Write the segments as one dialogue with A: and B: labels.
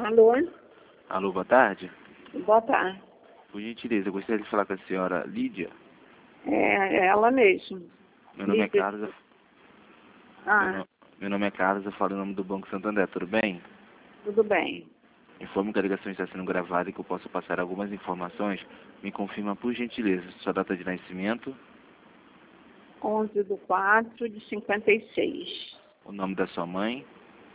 A: Alô?
B: Alô, boa tarde.
A: Boa tarde.
B: Por gentileza, eu gostaria de falar com a senhora Lídia.
A: É ela mesmo.
B: Meu nome é
A: Lídia.
B: Carlos.
A: Ah,
B: Meu nome é Carlos, eu falo em nome do Banco Santander, tudo bem?
A: tudo bem.
B: Informo que a ligação está sendo gravada e que eu posso passar algumas informações. Me confirma, por gentileza, sua data de nascimento,
A: 11/4/56.
B: o nome da sua mãe,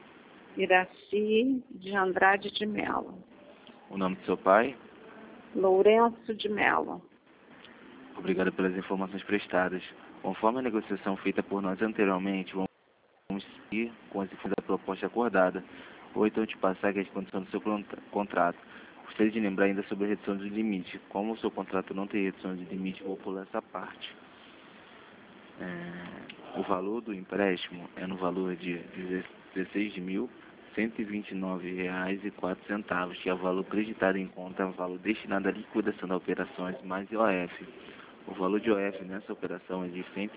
A: Iraci de Andrade de Melo.
B: o nome do seu pai.
A: Lourenço de Melo.
B: Obrigado pelas informações prestadas. Conforme a negociação feita por nós anteriormente, vamos seguir com as informações da proposta acordada, ou então te passar que é a condição do seu contrato. Gostaria de lembrar ainda sobre a redução de limite. Como o seu contrato não tem redução de limite, vou pular essa parte. O valor do empréstimo é no valor de R$ 16.129,04, que é o valor creditado em conta, o valor destinado à liquidação das operações mais IOF. O valor de IOF nessa operação é de R$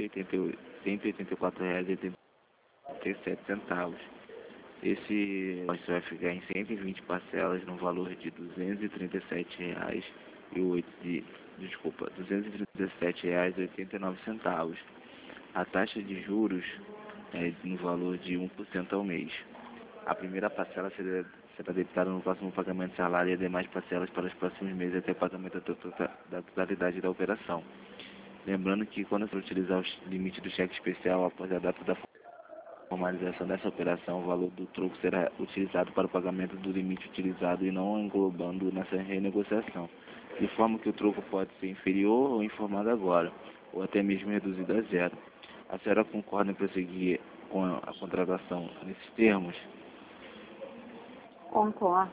B: 184,87. Esse você vai ficar em 120 parcelas no valor de R$ 237,89. A taxa de juros é no valor de 1% ao mês. A primeira parcela será debitada no próximo pagamento de salário e as demais parcelas para os próximos meses até o pagamento da totalidade da operação. Lembrando que quando você utilizar o limite do cheque especial após a data da formalização dessa operação, o valor do troco será utilizado para o pagamento do limite utilizado e não englobando nessa renegociação, de forma que o troco pode ser inferior ou informado agora, ou até mesmo reduzido a zero. A senhora concorda em prosseguir com a contratação nesses termos?
A: Concordo.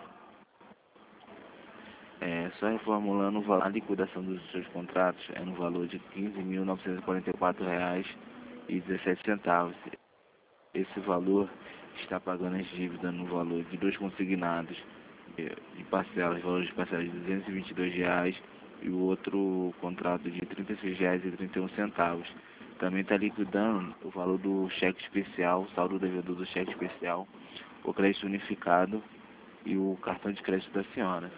B: Só reformulando, a liquidação dos seus contratos é no valor de R$ 15.944,17. Esse valor está pagando as dívidas no valor de dois consignados de parcelas, valor de parcelas de R$ 222 e o outro contrato de R$ 36,31. Também está liquidando o valor do cheque especial, o saldo devedor do cheque especial, o crédito unificado e o cartão de crédito da senhora.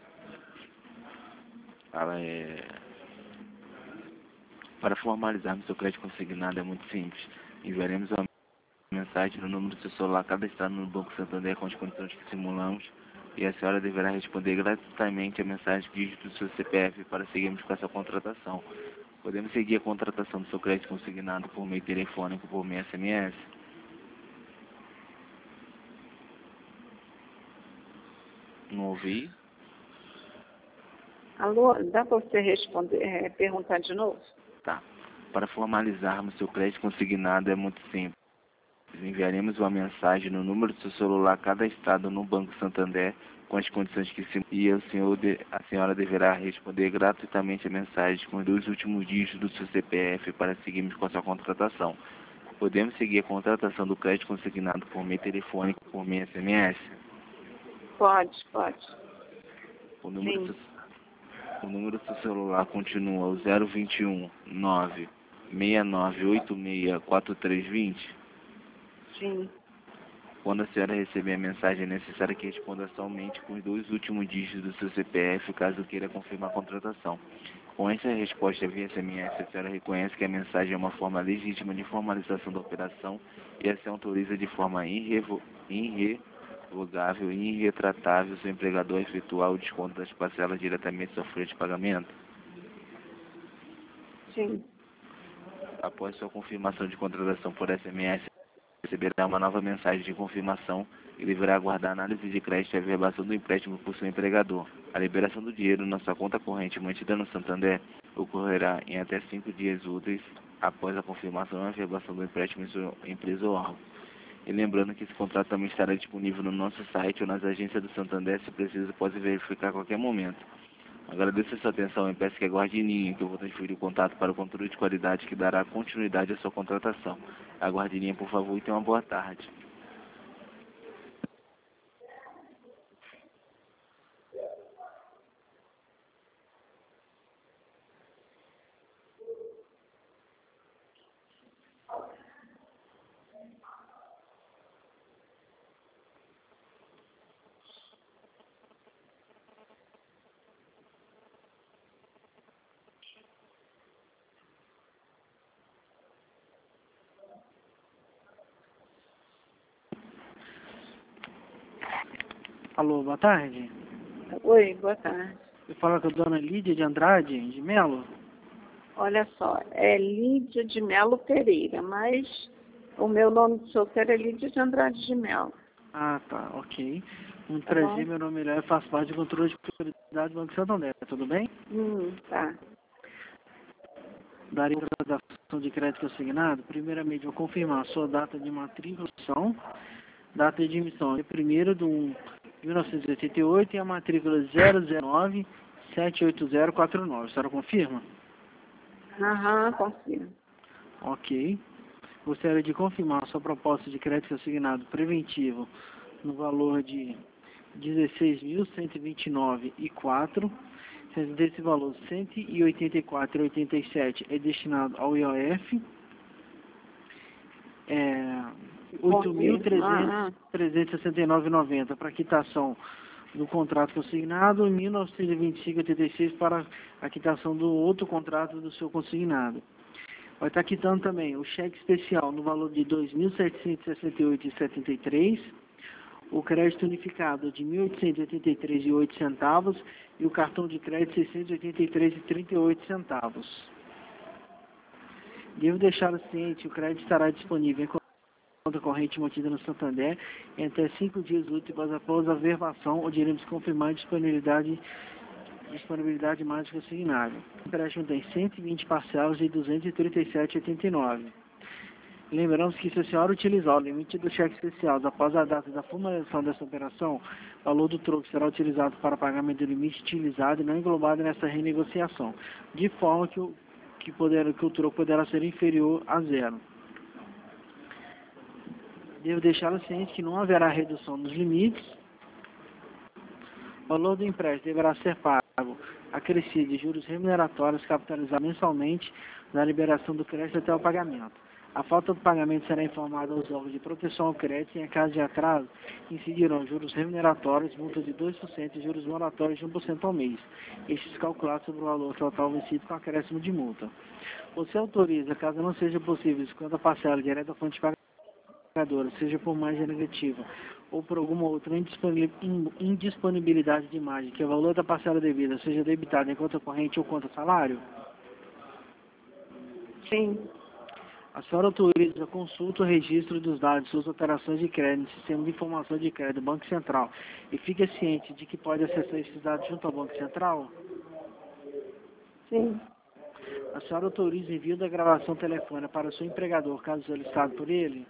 B: Para formalizarmos seu crédito consignado é muito simples. Enviaremos uma mensagem no número do seu celular cadastrado no Banco Santander com as condições que simulamos e a senhora deverá responder gratuitamente a mensagem de dígito do seu CPF para seguirmos com essa contratação. Podemos seguir a contratação do seu crédito consignado por meio telefônico ou por meio SMS? Não ouvi?
A: Alô, dá para você responder, perguntar de novo?
B: Tá. Para formalizarmos seu crédito consignado é muito simples. Enviaremos uma mensagem no número do seu celular cadastrado no Banco Santander com as condições que se e a senhora deverá responder gratuitamente a mensagem com os dois últimos dígitos do seu CPF para seguirmos com a sua contratação. Podemos seguir a contratação do crédito consignado por meio telefônico ou por meio SMS?
A: Pode.
B: O número,
A: Sim.
B: o número do seu celular continua o 021 96986 4320.
A: Sim.
B: Quando a senhora receber a mensagem, é necessário que responda somente com os dois últimos dígitos do seu CPF, caso queira confirmar a contratação. Com essa resposta via SMS, a senhora reconhece que a mensagem é uma forma legítima de formalização da operação e assim autoriza de forma irrevogável e irretratável seu empregador a efetuar o desconto das parcelas diretamente da folha de pagamento.
A: Sim.
B: Após sua confirmação de contratação por SMS, receberá uma nova mensagem de confirmação e deverá aguardar a análise de crédito e a verbação do empréstimo por seu empregador. A liberação do dinheiro na sua conta corrente mantida no Santander ocorrerá em até 5 dias úteis após a confirmação e a verbação do empréstimo em sua empresa ou órgão. E lembrando que esse contrato também estará disponível no nosso site ou nas agências do Santander, se preciso, pode verificar a qualquer momento. Agradeço a sua atenção e peço que aguarde em linha, que eu vou transferir o contato para o controle de qualidade que dará continuidade à sua contratação. Aguarde em linha, por favor, e tenha uma boa tarde.
C: Alô, boa tarde.
A: Oi, boa tarde.
C: Eu falo com a dona Lídia de Andrade, de Melo.
A: Olha só, é Lídia de Melo Pereira, mas o meu nome de solteiro é Lídia de Andrade de Melo.
C: Ah, tá, ok. Muito
A: Tá
C: prazer,
A: bom?
C: meu nome é Léo, faço parte do controle de prioridade do Banco Santander, tudo bem?
A: Tá.
C: Daria contratação de crédito assignado. Primeiramente, vou confirmar a sua data de matriculação, data de emissão é 1º de 1 de 1988 e a matrícula 009-78049. A senhora confirma?
A: Aham, confirmo.
C: Ok. Gostaria de confirmar a sua proposta de crédito assignado preventivo no valor de 16.129,04. Sendo desse valor, 184,87 é destinado ao IOF,
A: Confirmo.
C: 8.369,90 para quitação do contrato consignado e 1.925,86 para a quitação do outro contrato do seu consignado. Vai estar quitando também o cheque especial no valor de R$ 2.768,73, o crédito unificado de R$ 1.883,08 e o cartão de crédito R$ 683,38. Devo deixar o ciente, o crédito estará disponível em conta corrente mantida no Santander em até 5 dias úteis após a verbação ou iremos confirmar a disponibilidade mais consignada. O empréstimo tem 120 parcelas de R$ 237,89. Lembramos que se a senhora utilizar o limite do cheque especial após a data da formalização dessa operação, o valor do troco será utilizado para pagamento do limite utilizado e não englobado nessa renegociação, de forma que o troco poderá ser inferior a zero. Devo deixá-lo ciente que não haverá redução nos limites. O valor do empréstimo deverá ser pago acrescido de juros remuneratórios capitalizados mensalmente na liberação do crédito até o pagamento. A falta do pagamento será informada aos órgãos de proteção ao crédito e, em caso de atraso, incidirão juros remuneratórios, multas de 2% e juros moratórios de 1% ao mês. Estes calculados sobre o valor total vencido com acréscimo de multa. Você autoriza, caso não seja possível, quando a parcela direta da fonte pagadora, seja por margem negativa ou por alguma outra indisponibilidade de margem, que o valor da parcela devida seja debitado em conta corrente ou conta salário?
A: Sim.
C: A senhora autoriza a consulta ou registro dos dados de suas operações de crédito no Sistema de Informação de Crédito do Banco Central e fica ciente de que pode acessar esses dados junto ao Banco Central?
A: Sim.
C: A senhora autoriza o envio da gravação telefônica para o seu empregador, caso solicitado por ele?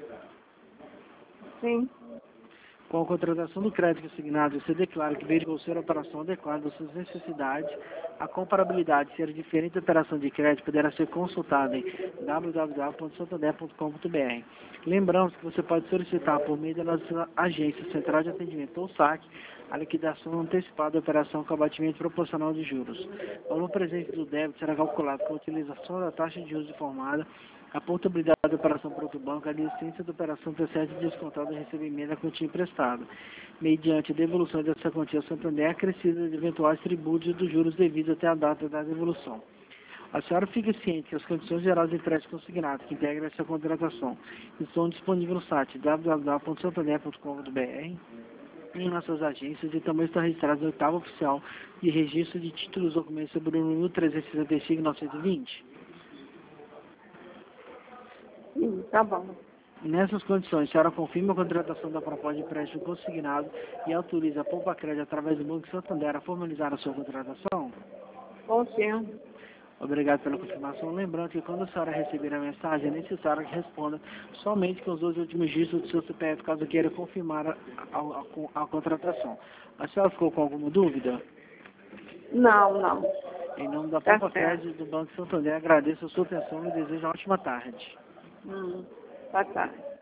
A: Sim.
C: Com a contratação do crédito assignado, você declara que verificou ser a operação adequada às suas necessidades. A comparabilidade de ser diferente da operação de crédito poderá ser consultada em www.santander.com.br. Lembramos que você pode solicitar por meio da nossa agência Central de Atendimento ou SAC a liquidação antecipada da operação com abatimento proporcional de juros. O valor presente do débito será calculado com a utilização da taxa de juros informada, a portabilidade da operação para outro banco, a licença da operação procede descontada do recebimento da quantia emprestada, mediante a devolução dessa quantia ao Santander acrescida de eventuais tributos e dos juros devidos até a data da devolução. A senhora fica ciente que as condições gerais de empréstimo consignado que integram essa contratação estão disponíveis no site www.santander.com.br, em nossas agências, e também está registrado no oitavo oficial de registro de títulos e documentos sobre o número 365-920.
A: Sim, tá bom.
C: Nessas condições, a senhora confirma a contratação da proposta de empréstimo consignado e autoriza a Poupa Crédito através do Banco Santander a formalizar a sua contratação?
A: Confirmo.
C: Obrigado pela confirmação. Lembrando que quando a senhora receber a mensagem, é necessário que responda somente com os 2 últimos dígitos do seu CPF, caso queira confirmar a contratação. A senhora ficou com alguma dúvida?
A: Não.
C: Em nome da
A: Tá
C: Poupa
A: certo.
C: Crédito do Banco Santander, agradeço a sua atenção e desejo uma ótima tarde.
A: Tá.